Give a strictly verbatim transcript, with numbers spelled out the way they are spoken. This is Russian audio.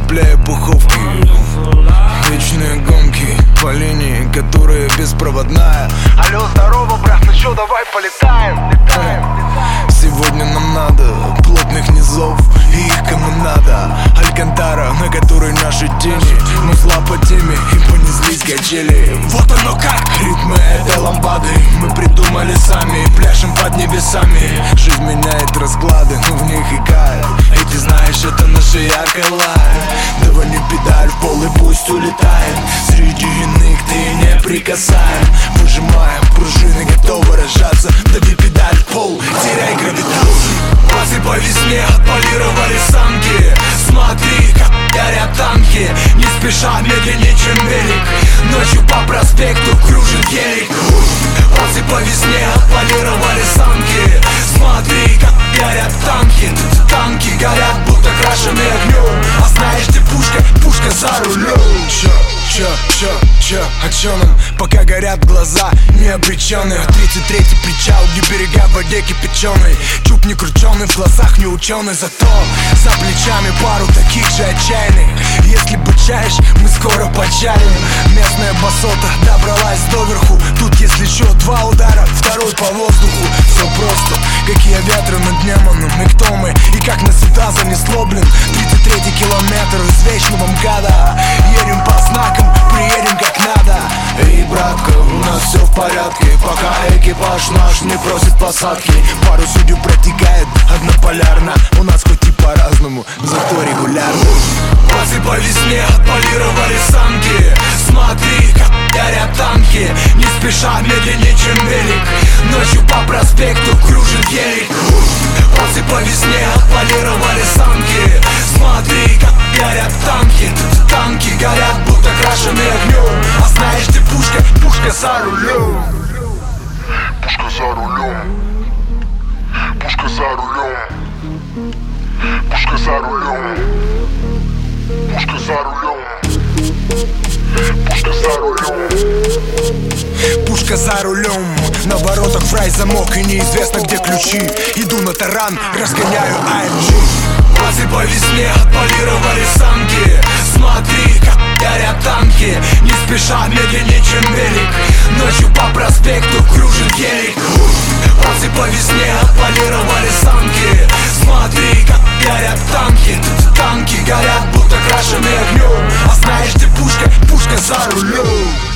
цепляя пуховки. Вечные гонки по линии, которая беспроводная. Алло, здорово, брат, ну чё, давай полетаем, летаем. Сегодня нам надо плотных низов и их канонада. Алькантара, на которой наши тени, музла по теме и понеслись качели. Вот оно как! Ритмы этой ламбады мы придумали сами, пляшем под небесами. Жизнь меняет расклады, но в них и кайф. И ты знаешь, это наша яркая лайф. Давай не педаль в пол и пусть улетает. Среди иных ты не прикасаем. Выжимаем пружины, готовы рожаться. Дави педаль в пол, теряй гравитацию. Басы по весне отполировали самки. Смотри, как горят танки. Не спеша, медленнее, чем велик. Ночью по проспекту кружит гелик. Басы по весне отполировали самки. Смотри, как горят танки. Танки горят, будто крашеные огнем. А знаешь, ты пушка, пушка за рулем. Чё, чё, чё, чё, о чё нам? Пока горят глаза необреченные. Тридцать третий причал, где берега в воде кипяченой. Чуб не крученый, в глазах не ученый. Зато за плечами пару таких же отчаянных. Если бычаешь, мы скоро почалим. Местная басота добралась доверху. Тут если чё, два удара, второй по воздуху. Все просто, какие ветры над демоном. И кто мы, и как нас сюда занесло, блин. Тридцать третий километр из вечного МКАДа. Едем по знакам, приедем как надо. Эй, братка, у нас все в порядке. Пока экипаж наш не просит посадки. Пару судью протекает однополярно. У нас хоть и по-разному, зато регулярно. Басы по весне отполировали самки. Смотри, как горят танки. Не спеша, медленнее, чем велик. Ночью по проспекту кружит гелик. Басы по весне отполировали самки. Смотри, как горят танки. Танки горят, будто крашеные огнем. А знаешь, ты пушка, пушка за рулем. Пушка за рулем. Пушка за рулем. Пушка за рулем. Пушка за рулем. Пушка за рулем. Пушка за рулем. На воротах фрай замок и неизвестно где ключи. Иду на таран, разгоняю а эм джи. Басы по весне отполировали самки. Смотри, как горят танки. Не спеша, медленнее, чем велик. Ночью по проспекту кружит гелик. Басы по весне отполировали самки. Смотри, как горят танки. Танки горят, будто крашеные огнем. А знаешь, ты пушка, пушка за рулем.